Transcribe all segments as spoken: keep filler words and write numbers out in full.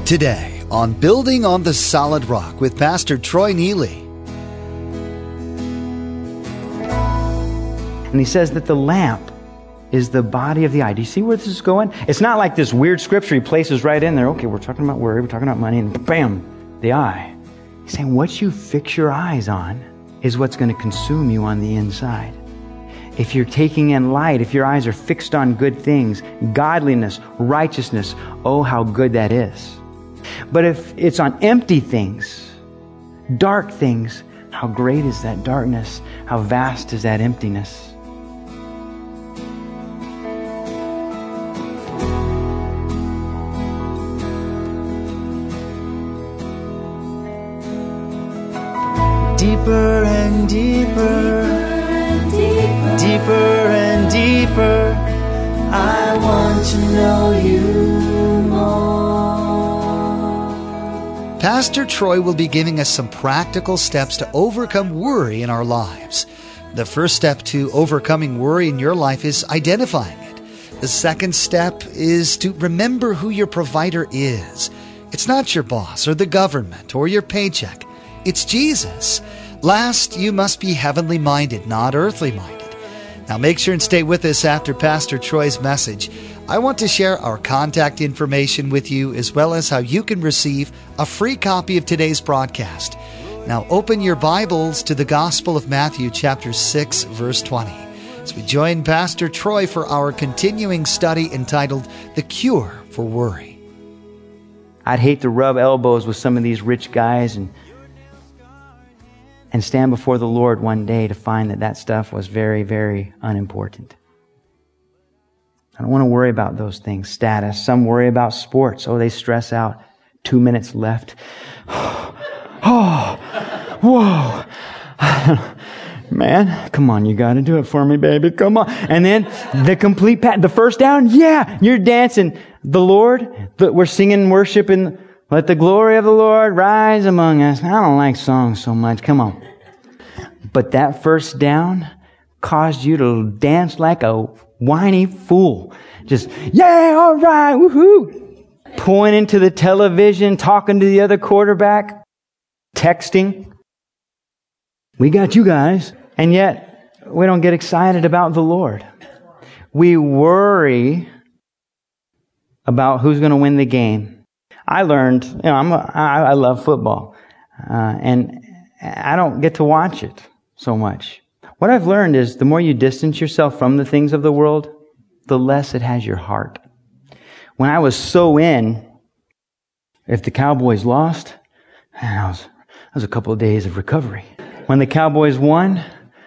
Today on Building on the Solid Rock with Pastor Troy Neely. And he says that the lamp is the body of the eye. Do you see where this is going? It's not like this weird scripture he places right in there. Okay, we're talking about worry, we're talking about money, and bam, the eye. He's saying what you fix your eyes on is what's going to consume you on the inside. If you're taking in light, if your eyes are fixed on good things, godliness, righteousness, oh, how good that is. But if it's on empty things, dark things, how great is that darkness? How vast is that emptiness? Deeper and deeper, deeper, deeper and deeper, I want to know you more. Pastor Troy will be giving us some practical steps to overcome worry in our lives. The first step to overcoming worry in your life is identifying it. The second step is to remember who your provider is. It's not your boss or the government or your paycheck. It's Jesus. Last, you must be heavenly minded, not earthly minded. Now make sure and stay with us after Pastor Troy's message. I want to share our contact information with you as well as how you can receive a free copy of today's broadcast. Now open your Bibles to the Gospel of Matthew chapter six, verse twenty. As we join Pastor Troy for our continuing study entitled The Cure for Worry. I'd hate to rub elbows with some of these rich guys and and stand before the Lord one day to find that that stuff was very, very unimportant. I don't want to worry about those things. Status. Some worry about sports. Oh, they stress out. Two minutes left. Oh, whoa. Man, come on, you got to do it for me, baby. Come on. And then the complete pat, the first down. Yeah, you're dancing. The Lord, the, we're singing worship and let the glory of the Lord rise among us. I don't like songs so much. Come on. But that first down caused you to dance like a whiny fool. Just, yeah, all right, woohoo. Pointing to the television, talking to the other quarterback, texting. We got you guys. And yet, we don't get excited about the Lord. We worry about who's going to win the game. I learned, you know, I'm a, I, I love football, uh, and I don't get to watch it so much. What I've learned is the more you distance yourself from the things of the world, the less it has your heart. When I was so in, if the Cowboys lost, that was, that was a couple of days of recovery. When the Cowboys won,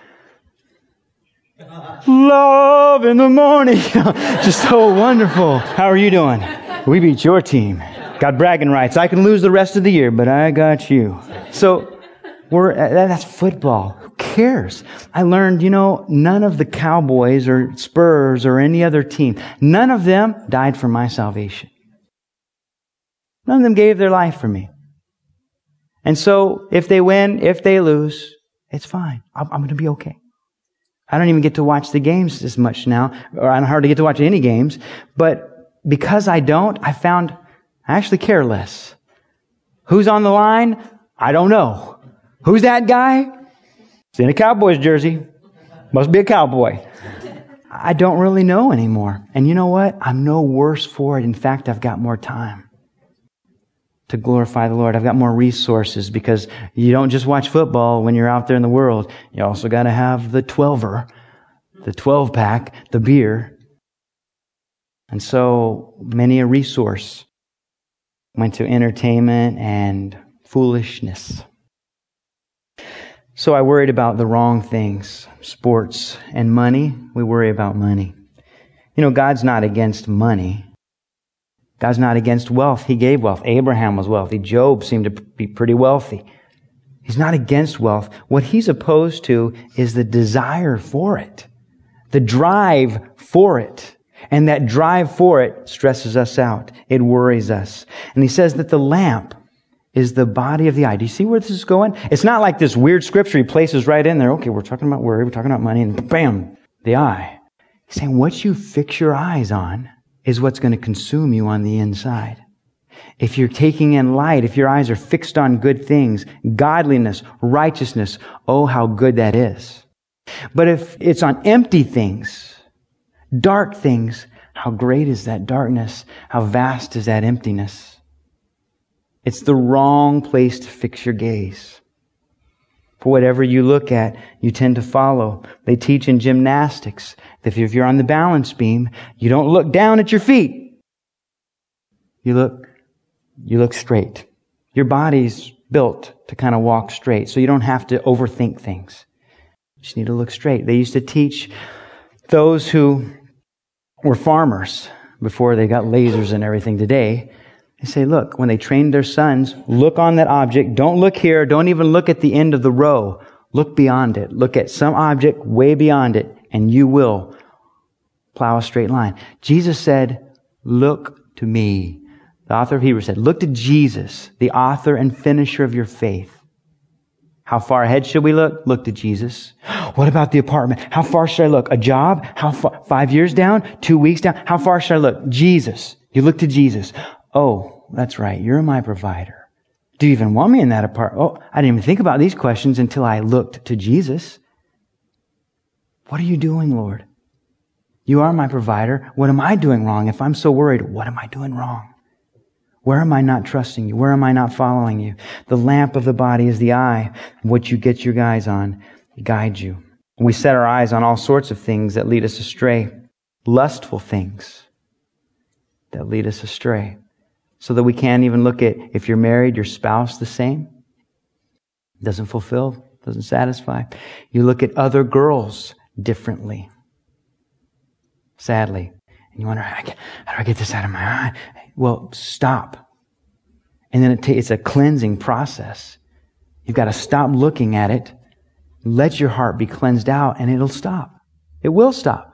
love in the morning, just so wonderful. How are you doing? We beat your team. Got bragging rights. I can lose the rest of the year, but I got you. So we're that's football. Who cares? I learned, you know, none of the Cowboys or Spurs or any other team, none of them died for my salvation. None of them gave their life for me. And so if they win, if they lose, it's fine. I'm, I'm going to be okay. I don't even get to watch the games as much now, or I don't hardly get to watch any games. But because I don't, I found I actually care less. Who's on the line? I don't know. Who's that guy? He's in a Cowboys jersey. Must be a cowboy. I don't really know anymore. And you know what? I'm no worse for it. In fact, I've got more time to glorify the Lord. I've got more resources because you don't just watch football when you're out there in the world. You also got to have the twelver, the twelve pack, the beer. And so many a resource went to entertainment and foolishness. So I worried about the wrong things, sports and money. We worry about money. You know, God's not against money. God's not against wealth. He gave wealth. Abraham was wealthy. Job seemed to be pretty wealthy. He's not against wealth. What he's opposed to is the desire for it, the drive for it. And that drive for it stresses us out. It worries us. And he says that the lamp is the body of the eye. Do you see where this is going? It's not like this weird scripture he places right in there. Okay, we're talking about worry, we're talking about money, and bam, the eye. He's saying what you fix your eyes on is what's going to consume you on the inside. if you're taking in light, if your eyes are fixed on good things, godliness, righteousness, oh, how good that is. But if it's on empty things, dark things, how great is that darkness? How vast is that emptiness? It's the wrong place to fix your gaze. For whatever you look at, you tend to follow. They teach in gymnastics that if you're on the balance beam, you don't look down at your feet. You look, you look straight. Your body's built to kind of walk straight, so you don't have to overthink things. You just need to look straight. They used to teach those who were farmers before they got lasers and everything today. They say, look, when they trained their sons, look on that object. Don't look here. Don't even look at the end of the row. Look beyond it. Look at some object way beyond it, and you will plow a straight line. Jesus said, look to me. The author of Hebrews said, look to Jesus, the author and finisher of your faith. How far ahead should we look? Look to Jesus. What about the apartment? How far should I look? A job? How far? Five years down? Two weeks down? How far should I look? Jesus. You look to Jesus. Oh, that's right. You're my provider. Do you even want me in that apartment? Oh, I didn't even think about these questions until I looked to Jesus. What are you doing, Lord? You are my provider. What am I doing wrong? If I'm so worried, what am I doing wrong? Where am I not trusting you? Where am I not following you? The lamp of the body is the eye. What you get your eyes on guides you. We set our eyes on all sorts of things that lead us astray. Lustful things that lead us astray. So that we can't even look at, if you're married, your spouse the same. Doesn't fulfill, doesn't satisfy. You look at other girls differently. Sadly. And you wonder, how do I get this out of my eye? Well, stop. And then it ta- it's a cleansing process. You've got to stop looking at it. Let your heart be cleansed out, and it'll stop. It will stop.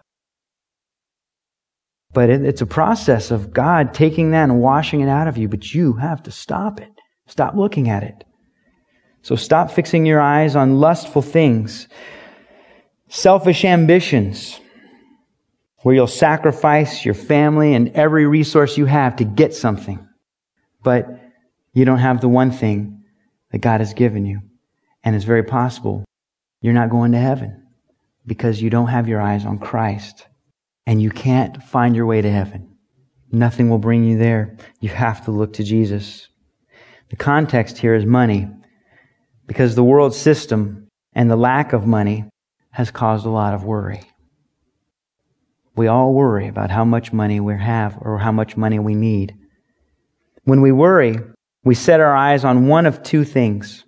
But it, it's a process of God taking that and washing it out of you, but you have to stop it. Stop looking at it. So stop fixing your eyes on lustful things, selfish ambitions, where you'll sacrifice your family and every resource you have to get something. But you don't have the one thing that God has given you. And it's very possible you're not going to heaven because you don't have your eyes on Christ. And you can't find your way to heaven. Nothing will bring you there. You have to look to Jesus. The context here is money, because the world system and the lack of money has caused a lot of worry. We all worry about how much money we have or how much money we need. When we worry, we set our eyes on one of two things.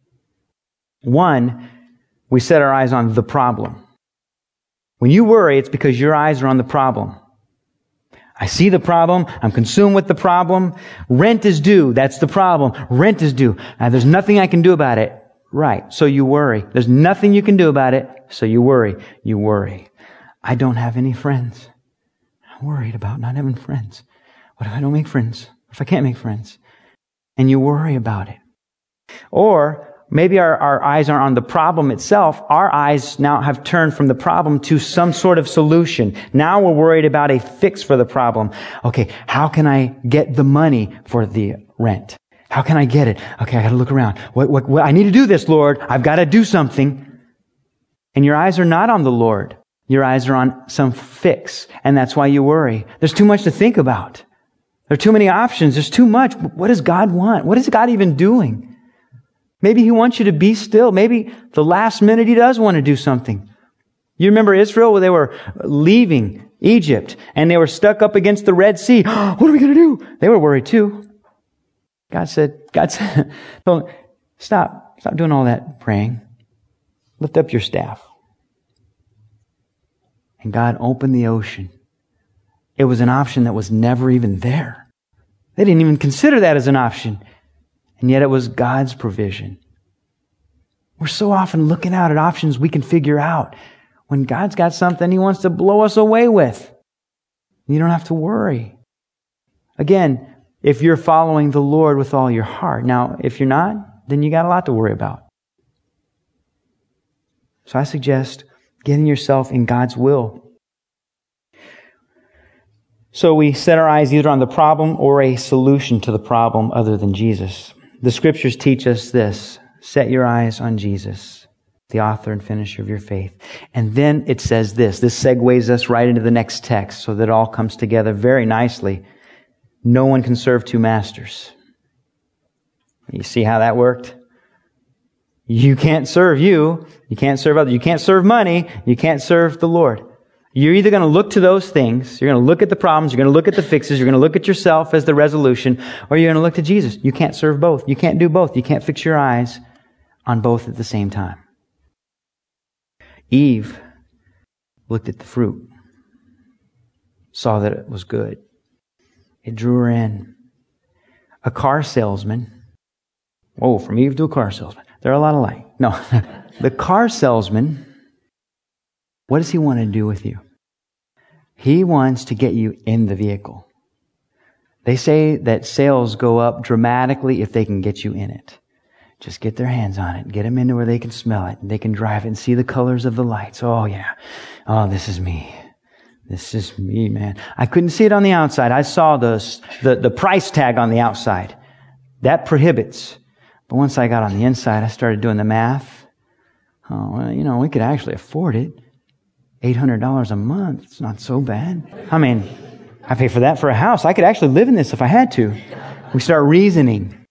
One, we set our eyes on the problem. When you worry, it's because your eyes are on the problem. I see the problem. I'm consumed with the problem. Rent is due. That's the problem. Rent is due. Now, there's nothing I can do about it. Right. So you worry. There's nothing you can do about it. So you worry. You worry. I don't have any friends. I'm worried about not having friends. What if I don't make friends? If I can't make friends? And you worry about it. Or maybe our, our eyes aren't on the problem itself. Our eyes now have turned from the problem to some sort of solution. Now we're worried about a fix for the problem. Okay, how can I get the money for the rent? How can I get it? Okay, I gotta look around. What, what, what, I need to do this, Lord. I've got to do something. And your eyes are not on the Lord. Your eyes are on some fix. And that's why you worry. There's too much to think about. There are too many options. There's too much. What does God want? What is God even doing? Maybe He wants you to be still. Maybe the last minute He does want to do something. You remember Israel where they were leaving Egypt and they were stuck up against the Red Sea. What are we going to do? They were worried too. God said, God said, stop, stop doing all that praying. Lift up your staff. And God opened the ocean. It was an option that was never even there. They didn't even consider that as an option. And yet it was God's provision. We're so often looking out at options we can figure out when God's got something He wants to blow us away with. You don't have to worry. Again, if you're following the Lord with all your heart. Now, if you're not, then you got a lot to worry about. So I suggest getting yourself in God's will. So we set our eyes either on the problem or a solution to the problem other than Jesus. The scriptures teach us this: set your eyes on Jesus, the author and finisher of your faith. And then it says this. This segues us right into the next text so that it all comes together very nicely. No one can serve two masters. You see how that worked? You can't serve you. You can't serve others. You can't serve money. You can't serve the Lord. You're either going to look to those things, you're going to look at the problems, you're going to look at the fixes, you're going to look at yourself as the resolution, or you're going to look to Jesus. You can't serve both. You can't do both. You can't fix your eyes on both at the same time. Eve looked at the fruit, saw that it was good. It drew her in. A car salesman, whoa, from Eve to a car salesman. They're a lot alike. No, the car salesman, what does he want to do with you? He wants to get you in the vehicle. They say that sales go up dramatically if they can get you in it. Just get their hands on it. Get them into where they can smell it. And they can drive it and see the colors of the lights. Oh, yeah. Oh, this is me. This is me, man. I couldn't see it on the outside. I saw the, the, the price tag on the outside. That prohibits. But once I got on the inside, I started doing the math. Oh, well, you know, we could actually afford it. eight hundred dollars a month. It's not so bad. I mean, I pay for that for a house. I could actually live in this if I had to. We start reasoning.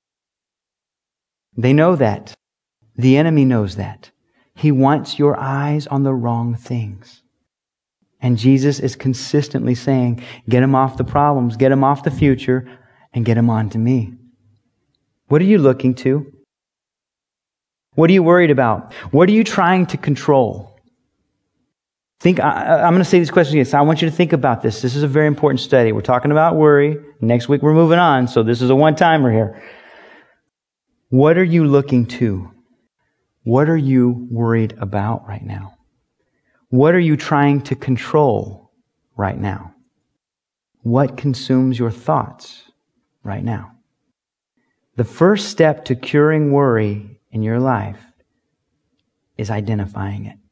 They know that. The enemy knows that. He wants your eyes on the wrong things. And Jesus is consistently saying, get him off the problems, get him off the future, and get him on to me. What are you looking to? What are you worried about? What are you trying to control? Think. I, I'm going to say these questions again. So I want you to think about this. This is a very important study. We're talking about worry. Next week we're moving on. So this is a one-timer here. What are you looking to? What are you worried about right now? What are you trying to control right now? What consumes your thoughts right now? The first step to curing worry in your life is identifying it.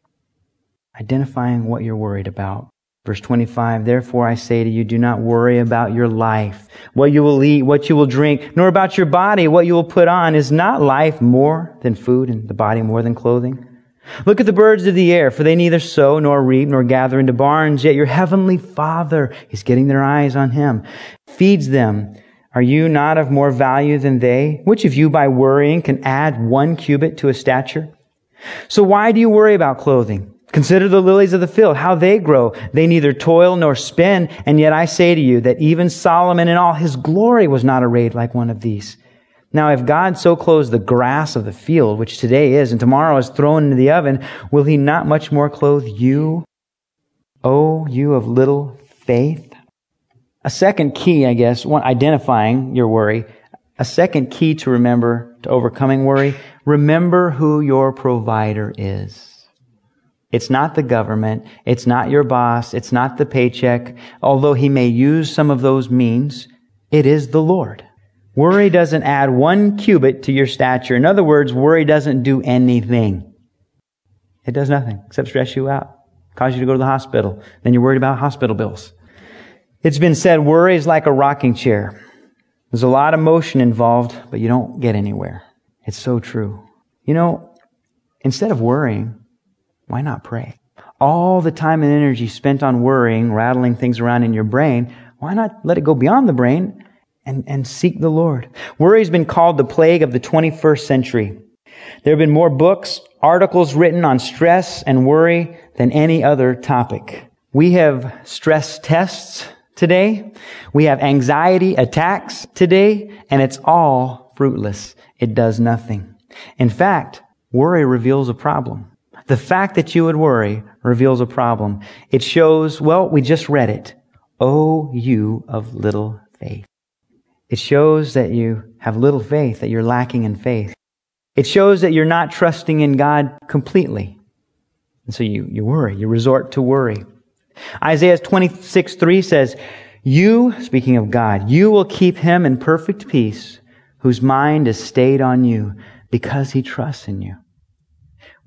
Identifying what you're worried about. Verse twenty-five, therefore I say to you, do not worry about your life, what you will eat, what you will drink, nor about your body, what you will put on. Is not life more than food and the body more than clothing? Look at the birds of the air, for they neither sow nor reap nor gather into barns, yet your heavenly Father is getting their eyes on him, feeds them. Are you not of more value than they? Which of you by worrying can add one cubit to his stature? So why do you worry about clothing? Consider the lilies of the field, how they grow. They neither toil nor spin, and yet I say to you that even Solomon in all his glory was not arrayed like one of these. Now if God so clothes the grass of the field, which today is and tomorrow is thrown into the oven, will he not much more clothe you, O you of little faith? A second key, I guess, one, identifying your worry. A second key to remember, to overcoming worry, remember who your provider is. It's not the government. It's not your boss. It's not the paycheck. Although he may use some of those means, it is the Lord. Worry doesn't add one cubit to your stature. In other words, worry doesn't do anything. It does nothing except stress you out, cause you to go to the hospital. Then you're worried about hospital bills. It's been said, worry is like a rocking chair. There's a lot of motion involved, but you don't get anywhere. It's so true. You know, instead of worrying, why not pray? All the time and energy spent on worrying, rattling things around in your brain, why not let it go beyond the brain and, and seek the Lord? Worry has been called the plague of the twenty-first century. There have been more books, articles written on stress and worry than any other topic. We have stress tests today. We have anxiety attacks today, and it's all fruitless. It does nothing. In fact, worry reveals a problem. The fact that you would worry reveals a problem. It shows, well, we just read it. Oh, you of little faith. It shows that you have little faith, that you're lacking in faith. It shows that you're not trusting in God completely. And so you, you worry, you resort to worry. Isaiah twenty-six three says, you, speaking of God, you will keep him in perfect peace, whose mind is stayed on you, because he trusts in you.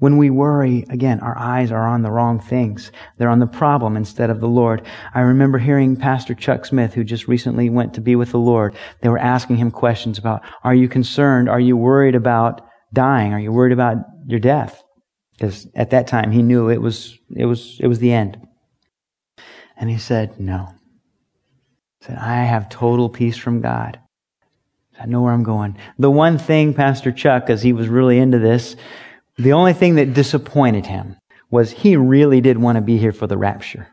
When we worry, again, our eyes are on the wrong things. They're on the problem instead of the Lord. I remember hearing Pastor Chuck Smith, who just recently went to be with the Lord. They were asking him questions about, are you concerned? Are you worried about dying? Are you worried about your death? Because at that time he knew it was, it was, it was the end. And he said, no. He said, I have total peace from God. I know where I'm going. The one thing, Pastor Chuck, because he was really into this, the only thing that disappointed him was he really did want to be here for the rapture.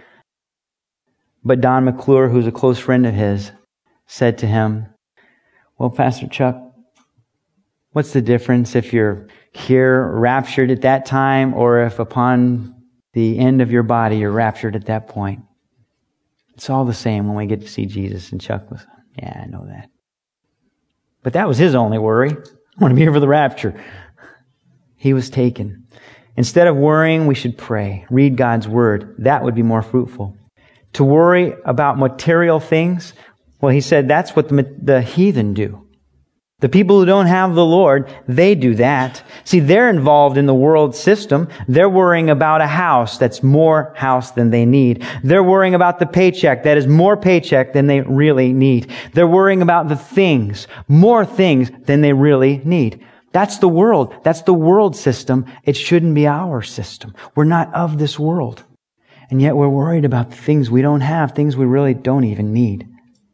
But Don McClure, who's a close friend of his, said to him, well, Pastor Chuck, what's the difference if you're here raptured at that time or if upon the end of your body you're raptured at that point? It's all the same when we get to see Jesus. And Chuck was, yeah, I know that. But that was his only worry. I want to be here for the rapture. He was taken. Instead of worrying, we should pray. Read God's Word. That would be more fruitful. To worry about material things, well, he said that's what the, the heathen do. The people who don't have the Lord, they do that. See, they're involved in the world system. They're worrying about a house that's more house than they need. They're worrying about the paycheck that is more paycheck than they really need. They're worrying about the things, more things than they really need. That's the world. That's the world system. It shouldn't be our system. We're not of this world. And yet we're worried about the things we don't have, things we really don't even need.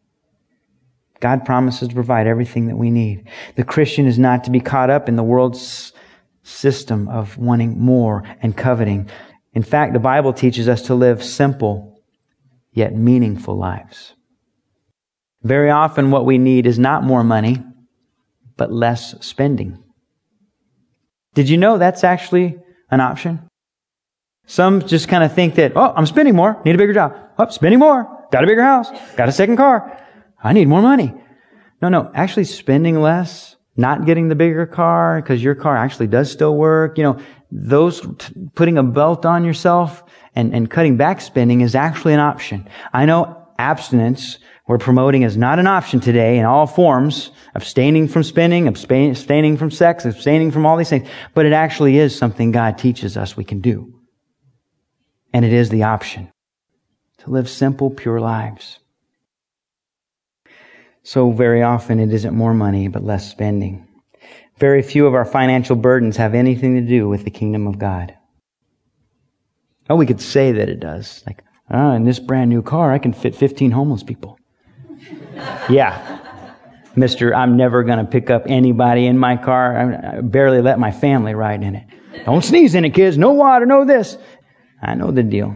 God promises to provide everything that we need. The Christian is not to be caught up in the world's system of wanting more and coveting. In fact, the Bible teaches us to live simple yet meaningful lives. Very often what we need is not more money, but less spending. Did you know that's actually an option? Some just kind of think that, oh, I'm spending more, need a bigger job. Oh, spending more, got a bigger house, got a second car. I need more money. No, no, actually spending less, not getting the bigger car because your car actually does still work. You know, those t- putting a belt on yourself and, and cutting back spending is actually an option. I know abstinence we're promoting is not an option today in all forms, abstaining from spending, abstaining from sex, abstaining from all these things. But it actually is something God teaches us we can do. And it is the option to live simple, pure lives. So very often it isn't more money, but less spending. Very few of our financial burdens have anything to do with the kingdom of God. Oh, we could say that it does. Like, ah, in this brand new car, I can fit fifteen homeless people. Yeah. Mister, I'm never going to pick up anybody in my car. I barely let my family ride in it. Don't sneeze in it, kids. No water, no this. I know the deal.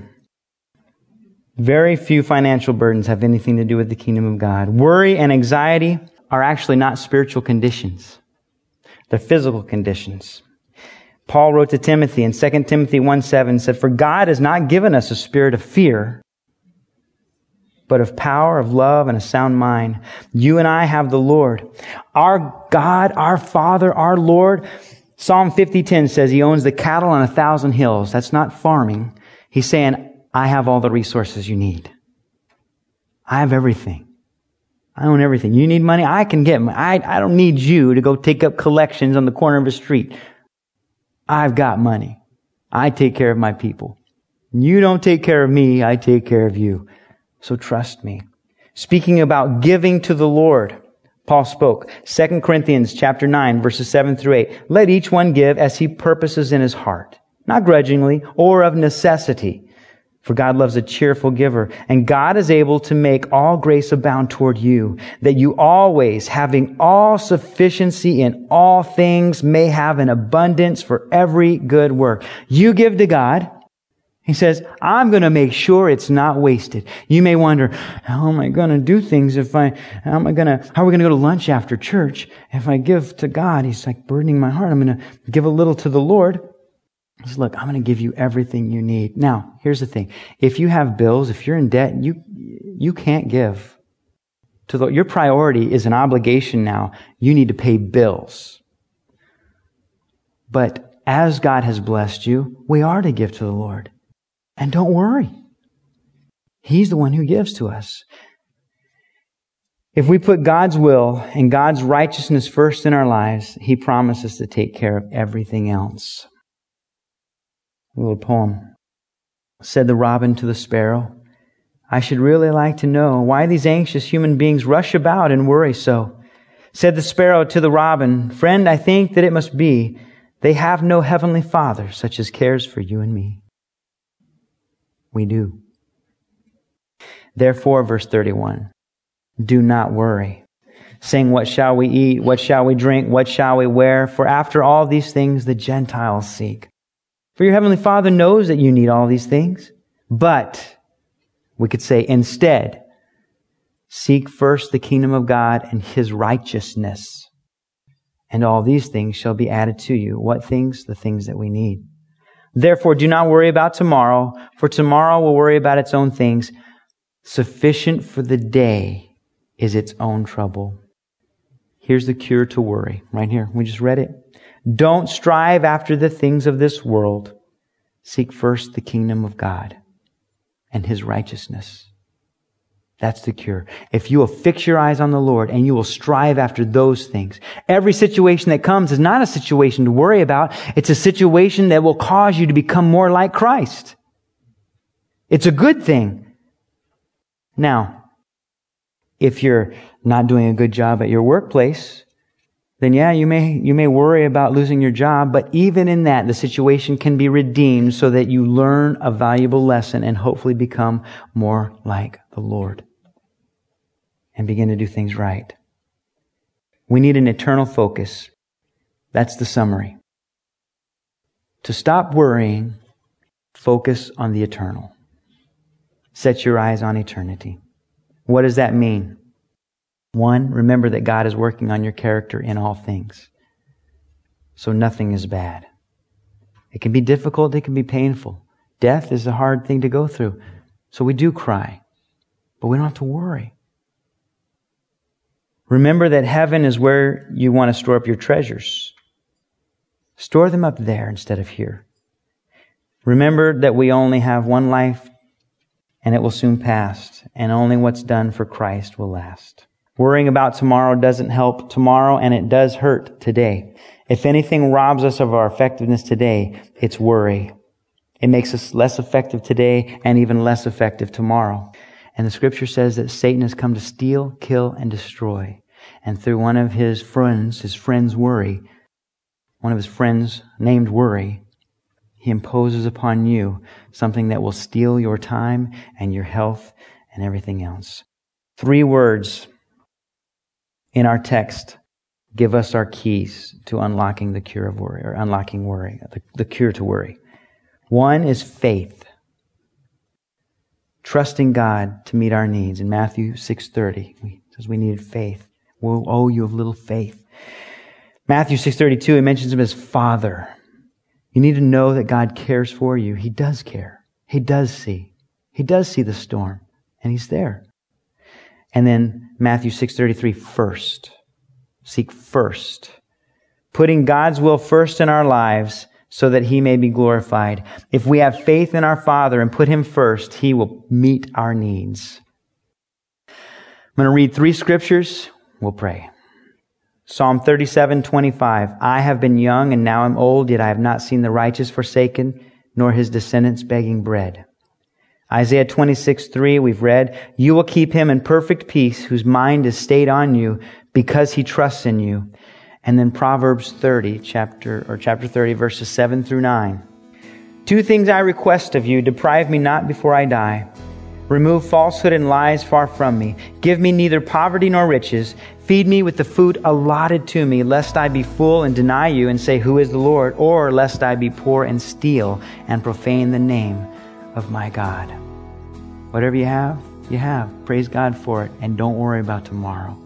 Very few financial burdens have anything to do with the kingdom of God. Worry and anxiety are actually not spiritual conditions. They're physical conditions. Paul wrote to Timothy in Second Timothy one seven, said, for God has not given us a spirit of fear, but of power, of love, and a sound mind. You and I have the Lord. Our God, our Father, our Lord. Psalm fifty ten says he owns the cattle on a thousand hills. That's not farming. He's saying, I have all the resources you need. I have everything. I own everything. You need money? I can get money. I, I don't need you to go take up collections on the corner of a street. I've got money. I take care of my people. You don't take care of me. I take care of you. So trust me. Speaking about giving to the Lord, Paul spoke. Second Corinthians chapter nine, verses seven through eight. Let each one give as he purposes in his heart, not grudgingly or of necessity. For God loves a cheerful giver, and God is able to make all grace abound toward you, that you always, having all sufficiency in all things, may have an abundance for every good work. You give to God. He says, I'm going to make sure it's not wasted. You may wonder, how am I going to do things if I, how am I going to, how are we going to go to lunch after church? If I give to God, He's like burdening my heart. I'm going to give a little to the Lord. He says, look, I'm going to give you everything you need. Now, here's the thing. If you have bills, if you're in debt, you, you can't give to the, your priority is an obligation now. You need to pay bills. But as God has blessed you, we are to give to the Lord. And don't worry. He's the one who gives to us. If we put God's will and God's righteousness first in our lives, He promises to take care of everything else. A little poem. Said the robin to the sparrow, I should really like to know why these anxious human beings rush about and worry so. Said the sparrow to the robin, friend, I think that it must be they have no heavenly Father such as cares for you and me. We do. Therefore, verse thirty-one, do not worry, saying, what shall we eat? What shall we drink? What shall we wear? For after all these things the Gentiles seek. For your heavenly Father knows that you need all these things. But, we could say, instead, seek first the kingdom of God and His righteousness. And all these things shall be added to you. What things? The things that we need. Therefore, do not worry about tomorrow, for tomorrow will worry about its own things. Sufficient for the day is its own trouble. Here's the cure to worry. Right here. We just read it. Don't strive after the things of this world. Seek first the kingdom of God and His righteousness. That's the cure. If you will fix your eyes on the Lord and you will strive after those things, every situation that comes is not a situation to worry about. It's a situation that will cause you to become more like Christ. It's a good thing. Now, if you're not doing a good job at your workplace, then yeah, you may, you may worry about losing your job, but even in that, the situation can be redeemed so that you learn a valuable lesson and hopefully become more like the Lord and begin to do things right. We need an eternal focus. That's the summary. To stop worrying, focus on the eternal. Set your eyes on eternity. What does that mean? One, remember that God is working on your character in all things. So nothing is bad. It can be difficult, it can be painful. Death is a hard thing to go through. So we do cry. But we don't have to worry. Remember that heaven is where you want to store up your treasures. Store them up there instead of here. Remember that we only have one life and it will soon pass, and only what's done for Christ will last. Worrying about tomorrow doesn't help tomorrow, and it does hurt today. If anything robs us of our effectiveness today, it's worry. It makes us less effective today and even less effective tomorrow. And the scripture says that Satan has come to steal, kill, and destroy. And through one of his friends, his friend's worry, one of his friends named worry, he imposes upon you something that will steal your time and your health and everything else. Three words in our text give us our keys to unlocking the cure of worry, or unlocking worry, the, the cure to worry. One is faith. Trusting God to meet our needs. In Matthew six thirty, it says we needed faith. Woe, oh, you have little faith. Matthew six thirty-two, it mentions Him as Father. You need to know that God cares for you. He does care. He does see. He does see the storm, and He's there. And then Matthew six thirty-three, first. Seek first. Putting God's will first in our lives so that He may be glorified. If we have faith in our Father and put Him first, He will meet our needs. I'm going to read three scriptures. We'll pray. Psalm thirty-seven twenty-five. I have been young and now am old, yet I have not seen the righteous forsaken, nor his descendants begging bread. Isaiah twenty-six three, we've read, you will keep him in perfect peace, whose mind is stayed on you, because he trusts in you. And then Proverbs thirty, chapter, or chapter thirty, verses seven through nine. Two things I request of you, deprive me not before I die. Remove falsehood and lies far from me. Give me neither poverty nor riches. Feed me with the food allotted to me, lest I be full and deny you and say, who is the Lord? Or lest I be poor and steal and profane the name of my God. Whatever you have, you have. Praise God for it, and don't worry about tomorrow.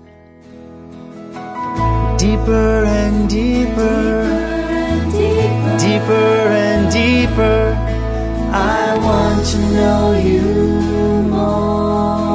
Deeper and deeper, deeper, deeper and deeper, I want to know you more.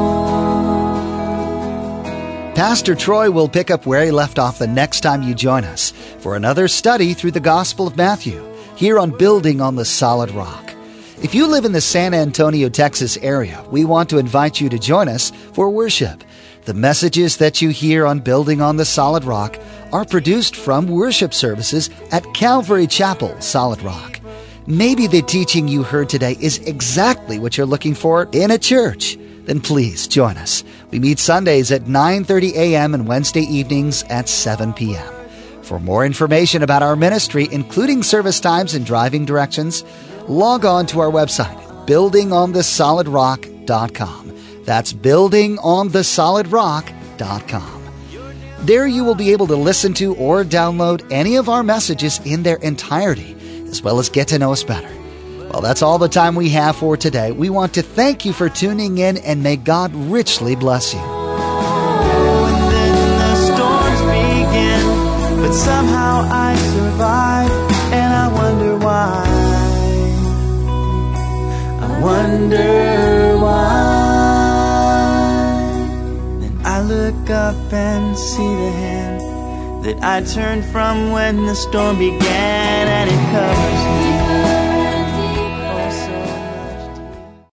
Pastor Troy will pick up where he left off the next time you join us for another study through the Gospel of Matthew, here on Building on the Solid Rock. If you live in the San Antonio, Texas area, we want to invite you to join us for worship. The messages that you hear on Building on the Solid Rock are produced from worship services at Calvary Chapel, Solid Rock. Maybe the teaching you heard today is exactly what you're looking for in a church. Then please join us. We meet Sundays at nine thirty a.m. and Wednesday evenings at seven p.m. For more information about our ministry, including service times and driving directions, log on to our website, building on the solid rock dot com. That's building on the solid rock dot com. There you will be able to listen to or download any of our messages in their entirety, as well as get to know us better. Well, that's all the time we have for today. We want to thank you for tuning in, and may God richly bless you. And then the storms begin, but somehow I survive, and I wonder why. I wonder why. Then I look up and see the hand that I turned from when the storm began, and it covers me.